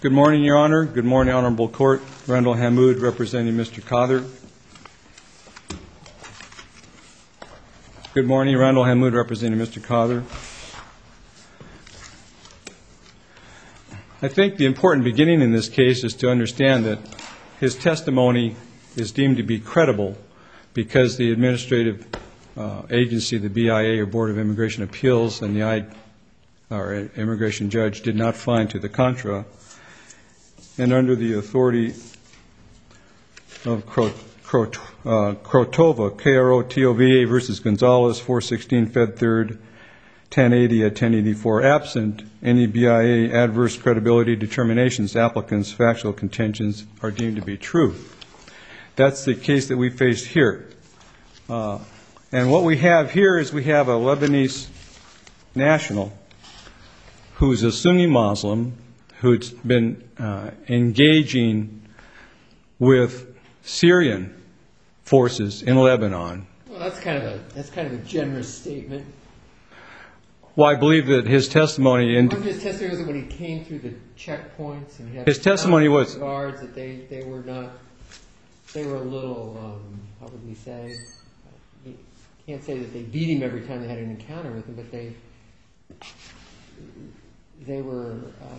Good morning, Your Honor. Good morning, Honorable Court. Randall Hammoud representing Mr. Khader. Good morning, Randall Hammoud representing Mr. Khader. I think the important beginning in this case is to understand that his testimony is deemed to be credible because the administrative agency, the BIA or Board of Immigration Appeals, and the immigration judge did not find to the contra. And under the authority of Krotova, K-R-O-T-O-V-A versus Gonzalez, 416 Fed 3rd, 1080 at 1084, absent any BIA adverse credibility determinations, applicants' factual contentions are deemed to be true. That's the case that we faced here. And what we have here is we have a Lebanese national who's a Sunni Muslim who's been engaging with Syrian forces in Lebanon. Well, that's kind of a generous statement. Well, I believe that his testimony His testimony was when he came through the checkpoints and he had his testimony was guards that they were a little how would we say? You can't say that they beat him every time they had an encounter with him, but they were.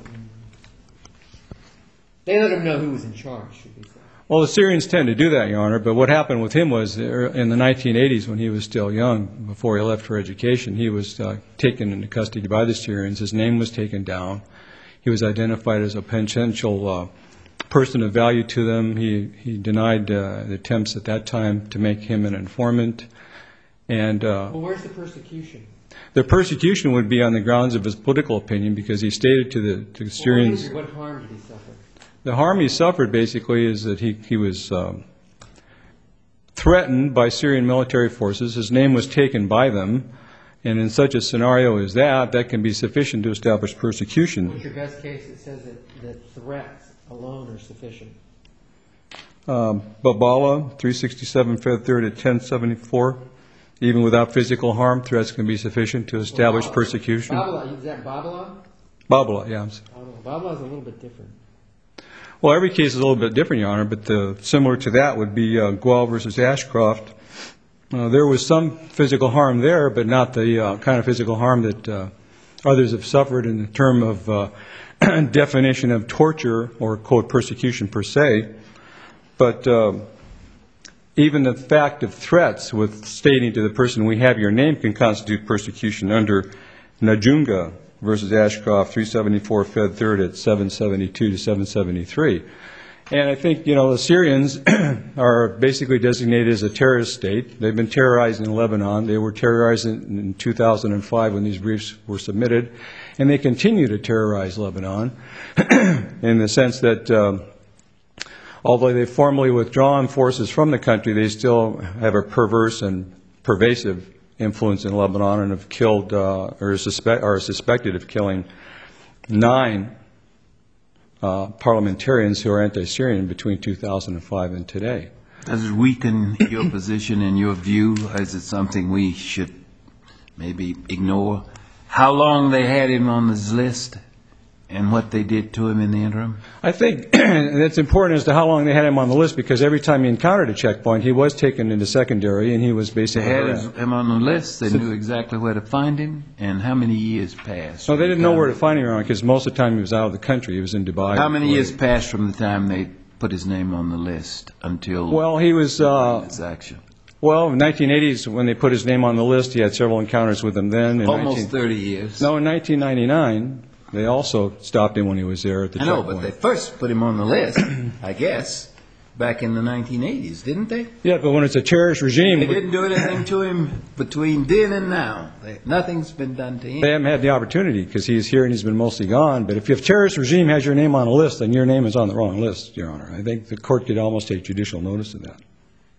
They let him know who was in charge, should we say. Well, the Syrians tend to do that, Your Honor, but what happened with him was in the 1980s when he was still young, before he left for education, he was taken into custody by the Syrians. His name was taken down. He was identified as a potential person of value to them. He denied the attempts at that time to make him an informant. And well, where's the persecution? The persecution would be on the grounds of his political opinion because he stated to the Syrians... What harm did he suffer? The harm he suffered, basically, is that he was threatened by Syrian military forces. His name was taken by them. And in such a scenario as that can be sufficient to establish persecution. What's your best case that says that threats alone are sufficient? Babala, 367 Fed 3rd at 1074. Even without physical harm, threats can be sufficient to establish persecution. Babala, is that Babala? Babala, yeah. Babala is a little bit different. Well, every case is a little bit different, Your Honor, but similar to that would be Gual versus Ashcroft. There was some physical harm there, but not the kind of physical harm that others have suffered in the term of definition of torture or, quote, persecution per se. But even the fact of threats with stating to the person, we have your name, can constitute persecution under Najunga versus Ashcroft, 374 Fed 3rd at 772 to 773. And I think, the Syrians are basically designated as a terrorist state. They've been terrorizing Lebanon. They were terrorizing in 2005 when these briefs were submitted. And they continue to terrorize Lebanon in the sense that although they've formally withdrawn forces from the country, they still have a perverse and pervasive influence in Lebanon and have killed or are suspected of killing 9 parliamentarians who are anti-Syrian between 2005 and today. Does it weaken your position in your view? Is it something we should maybe ignore? How long they had him on this list and what they did to him in the interim? I think it's important as to how long they had him on the list because every time he encountered a checkpoint, he was taken into secondary and he was basically... They had him on the list, they knew exactly where to find him, and how many years passed? No, they didn't know where to find him because most of the time he was out of the country. He was in Dubai. How many years passed from the time they put his name on the list until... Well, he was... this action? Well, in the 1980s, when they put his name on the list, he had several encounters with them then. Almost 30 years. No, in 1999... They also stopped him when he was there at the checkpoint. I know, but they first put him on the list, I guess, back in the 1980s, didn't they? Yeah, but when it's a terrorist regime... They didn't do anything to him between then and now. Nothing's been done to him. They haven't had the opportunity because he's here and he's been mostly gone. But if a terrorist regime has your name on a list, then your name is on the wrong list, Your Honor. I think the court could almost take judicial notice of that.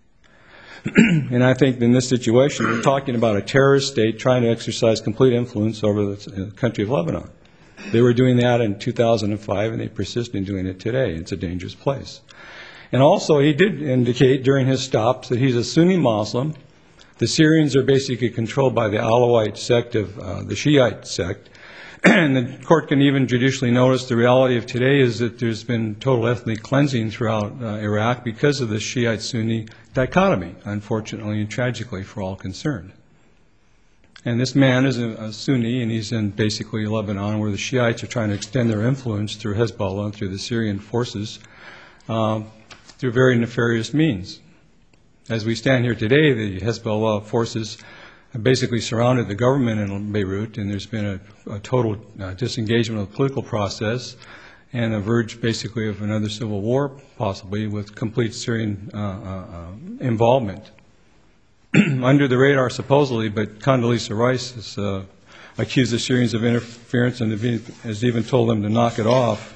And I think in this situation, we're talking about a terrorist state trying to exercise complete influence over the country of Lebanon. They were doing that in 2005, and they persist in doing it today. It's a dangerous place. And also, he did indicate during his stops that he's a Sunni Muslim. The Syrians are basically controlled by the Alawite sect of the Shiite sect. And the court can even judicially notice the reality of today is that there's been total ethnic cleansing throughout Iraq because of the Shiite-Sunni dichotomy, unfortunately and tragically for all concerned. And this man is a Sunni, and he's in basically Lebanon, where the Shiites are trying to extend their influence through Hezbollah and through the Syrian forces through very nefarious means. As we stand here today, the Hezbollah forces have basically surrounded the government in Beirut, and there's been a total disengagement of the political process and a verge basically of another civil war, possibly, with complete Syrian involvement. Under the radar, supposedly, but Condoleezza Rice has accused the Syrians of interference and has even told them to knock it off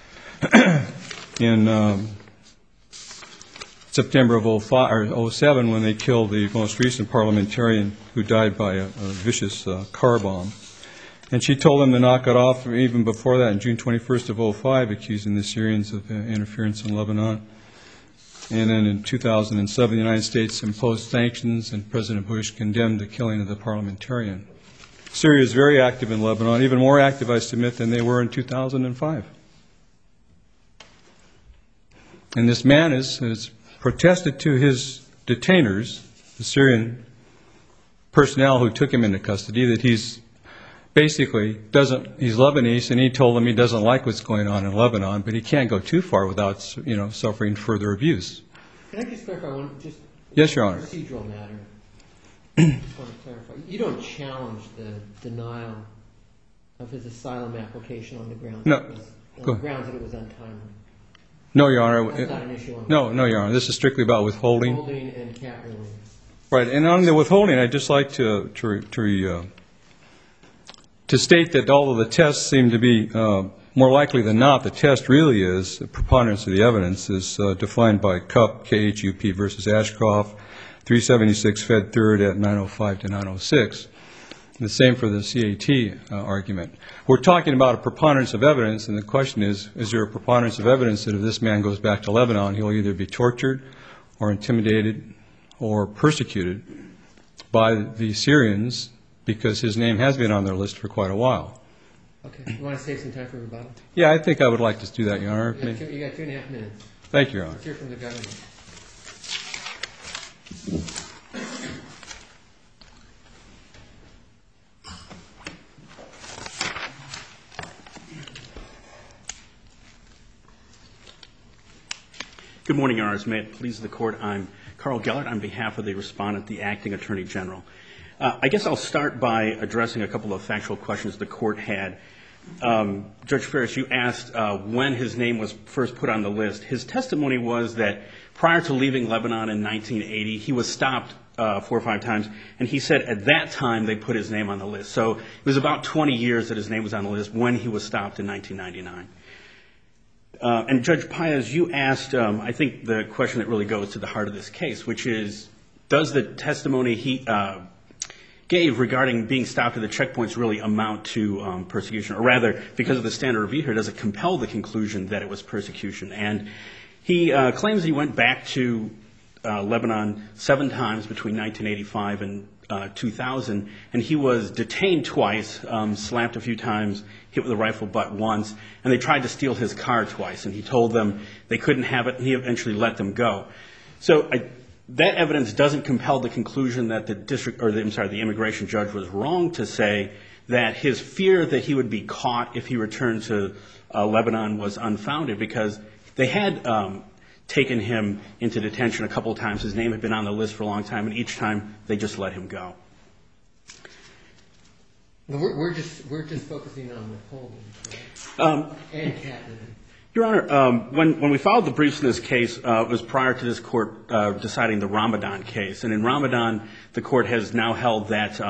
in September of 07 when they killed the most recent parliamentarian who died by a vicious car bomb. And she told them to knock it off even before that, on June 21st of 05, accusing the Syrians of interference in Lebanon. And then in 2007, the United States imposed sanctions, and President Bush condemned the killing of the parliamentarian. Syria is very active in Lebanon, even more active, I submit, than they were in 2005. And this man has protested to his detainers, the Syrian personnel who took him into custody, that he's basically he's Lebanese, and he told them he doesn't like what's going on in Lebanon, but he can't go too far without, suffering further abuse. Can I just clarify one, just Yes, Your Honor. procedural matter? I just want to clarify. You don't challenge the denial of his asylum application on the grounds No. that it was untimely. No, Your Honor. That's not an issue on No, Your Honor. This is strictly about withholding. withholding and cat ruling. Right, and on the withholding, I'd just like to state that although the tests seem to be more likely than not, the test really is, the preponderance of the evidence is defined by KUP, K-H-U-P versus Ashcroft, 376 Fed 3rd at 905 to 906. The same for the CAT argument. We're talking about a preponderance of evidence, and the question is there a preponderance of evidence that if this man goes back to Lebanon, he'll either be tortured or intimidated or persecuted by the Syrians, because his name has been on their list for quite a while. Okay. You want to save some time for rebuttal? Yeah, I think I would like to do that, Your Honor. You got 2.5 minutes. Thank you, Your Honor. Let's hear from the government. Good morning, Your Honors. May it please the Court, I'm Carl Gellert on behalf of the respondent, the Acting Attorney General. I guess I'll start by addressing a couple of factual questions the Court had. Judge Ferris, you asked when his name was first put on the list. His testimony was that prior to leaving Lebanon in 1980, he was stopped 4 or 5 times, and he said at that time they put his name on the list. So it was about 20 years that his name was on the list when he was stopped in 1999. And Judge Paez, you asked, I think the question that really goes to the heart of this case, which is, does the testimony he gave regarding being stopped at the checkpoints really amount to persecution? Or rather, because of the standard review here, does it compel the conclusion that it was persecution? And he claims he went back to Lebanon 7 times between 1985 and 2000, and he was detained twice, slapped a few times, hit with a rifle butt once, and they tried to steal his car twice, and he told them they couldn't have it, and he eventually let them go. So that evidence doesn't compel the conclusion that the immigration judge was wrong to say that his fear that he would be caught if he returned to Lebanon was unfounded, because they had taken him into detention a couple of times. His name had been on the list for a long time, and each time they just let him go. We're just focusing on withholding, and cat ruling. Your Honor, when we filed the briefs in this case, it was prior to this court deciding the Ramadan case. And in Ramadan, the court has now held that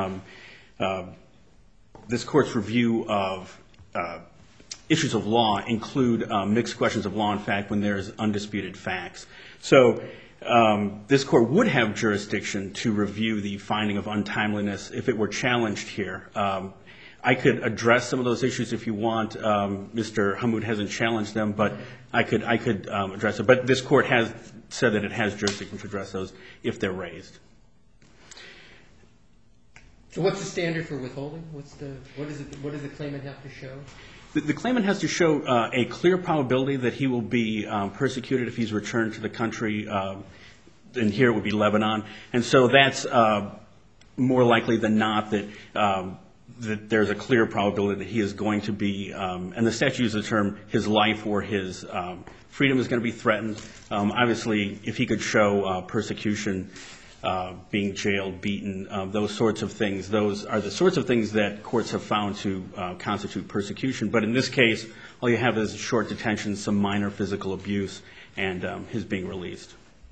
this court's review of issues of law include mixed questions of law and fact when there's undisputed facts. So this court would have jurisdiction to review the finding of untimeliness if it were challenged here. I could address some of those issues if you want. Mr. Hamoud hasn't challenged them, but I could address it. But this court has said that it has jurisdiction to address those if they're raised. So what's the standard for withholding? What does the claimant have to show? The claimant has to show a clear probability that he will be persecuted if he's returned to the country, and here it would be Lebanon. And so that's more likely than not that there's a clear probability that he is going to be, and the statute uses the term, his life or his freedom is going to be threatened. Obviously, if he could show persecution, being jailed, beaten, those sorts of things, those are the sorts of things that courts have found to constitute persecution. But in this case, all you have is short detention, some minor physical abuse, and his being released.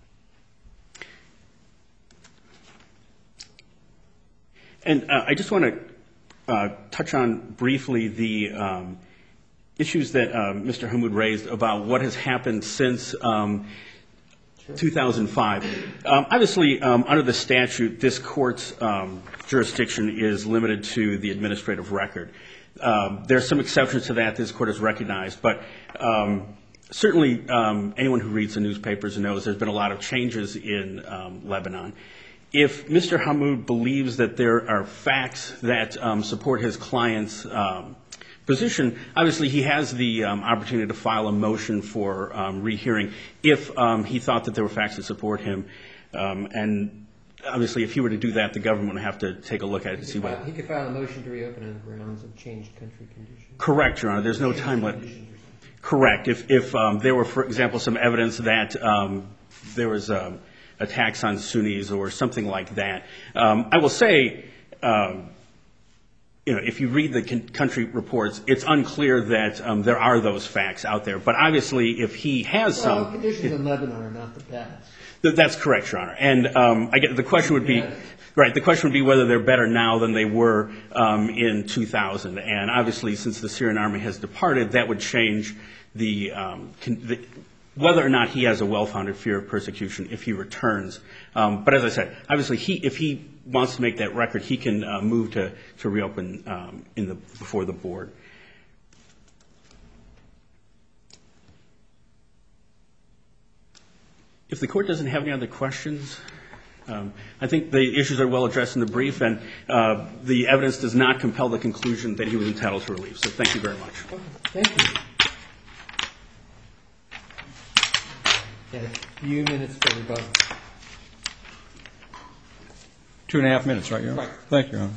And I just want to touch on briefly the issues that Mr. Hammoud raised about what has happened since 2005. Obviously, under the statute, this court's jurisdiction is limited to the administrative record. There are some exceptions to that this court has recognized, but certainly anyone who reads the newspapers knows there's been a lot of changes in Lebanon. If Mr. Hammoud believes that there are facts that support his client's position, obviously he has the opportunity to file a motion for rehearing if he thought that there were facts that support him. And obviously if he were to do that, the government would have to take a look at it to see what... He could file a motion to reopen on the grounds of changed country conditions. Correct, Your Honor. There's no time limit. Correct. If there were, for example, some evidence that there was attacks on Sunnis or something like that. I will say, if you read the country reports, it's unclear that there are those facts out there. But obviously, if he has some... Well, conditions in Lebanon are not the best. That's correct, Your Honor. And the question would be... Right. The question would be whether they're better now than they were in 2000. And obviously, since the Syrian army has departed, that would change whether or not he has a well-founded fear of persecution if he returns. But as I said, obviously, if he wants to make that record, he can move to reopen before the board. If the court doesn't have any other questions, I think the issues are well addressed in the brief, and the evidence does not compel the conclusion that he was entitled to relief. So thank you very much. Thank you. A few minutes for rebuttal. 2.5 minutes, right, Your Honor? Right. Thank you, Your Honor.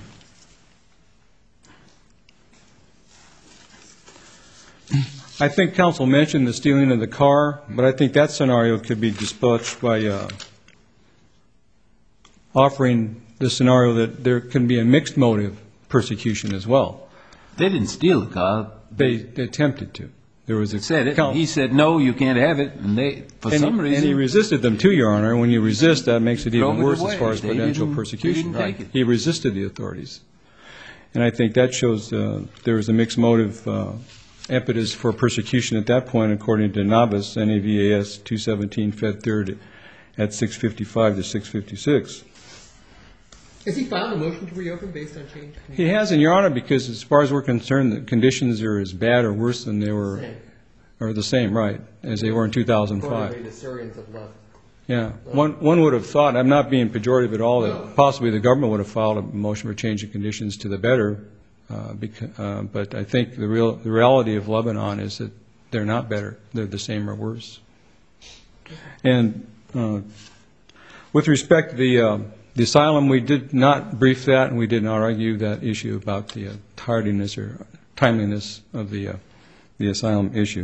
I think counsel mentioned the stealing of the car, but I think that scenario could be dispatched by offering the scenario that there can be a mixed motive persecution as well. They didn't steal the car. They attempted to. There was a He said, no, you can't have it. And some reason. And he resisted them too, Your Honor. When you resist, that makes it even worse as far as They potential didn't persecution. take it. He resisted the authorities. And I think that shows there was a mixed motive impetus for persecution at that point, according to Navas, N-A-V-A-S 217, Fed 3rd at 655 to 656. Has he filed a motion to reopen based on change? He hasn't, Your Honor, because as far as we're concerned, the conditions are as bad or worse than they were, or the same, right, as they were in 2005. Accordingly, the Syrians have left. Yeah. One would have thought, I'm not being pejorative at all, that possibly the government would have filed a motion for change of conditions to the better, but I think the reality of Lebanon is that they're not better. They're the same or worse. And with respect to the asylum, we did not brief that, and we did not argue that issue about the tardiness or timeliness of the asylum issue.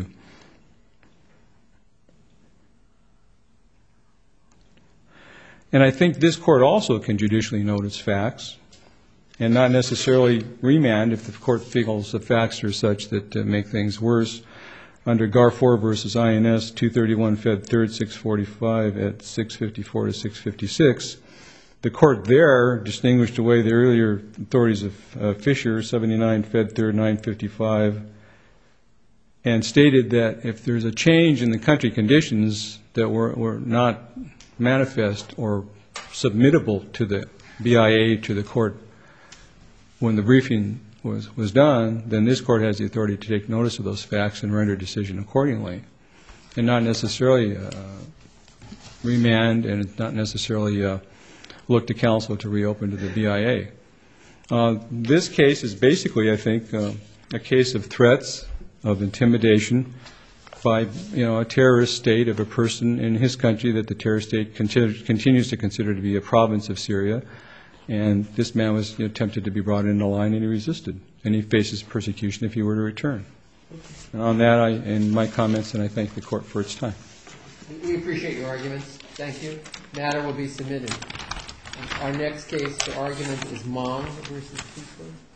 And I think this court also can judicially note its facts and not necessarily remand if the court feels the facts are such that make things worse. Under Garfor v. INS 231 Fed 3rd 645 at 654 to 656, the court there distinguished away the earlier authorities of Fisher 79 Fed 3rd 955 and stated that if there's a change in the country conditions that were not manifest or submittable to the BIA, to the court, when the briefing was done, then this court has the authority to take notice of those facts and render a decision accordingly, and not necessarily remand and not necessarily look to counsel to reopen to the BIA. This case is basically, I think, a case of threats, of intimidation by, a terrorist state of a person in his country that the terrorist state continues to consider to be a province of Syria. And this man was tempted to be brought into line, and he resisted. And he faces persecution if he were to return. And on that, I end my comments, and I thank the court for its time. We appreciate your arguments. Thank you. Matter will be submitted. Our next case for argument is Mong versus Cooper.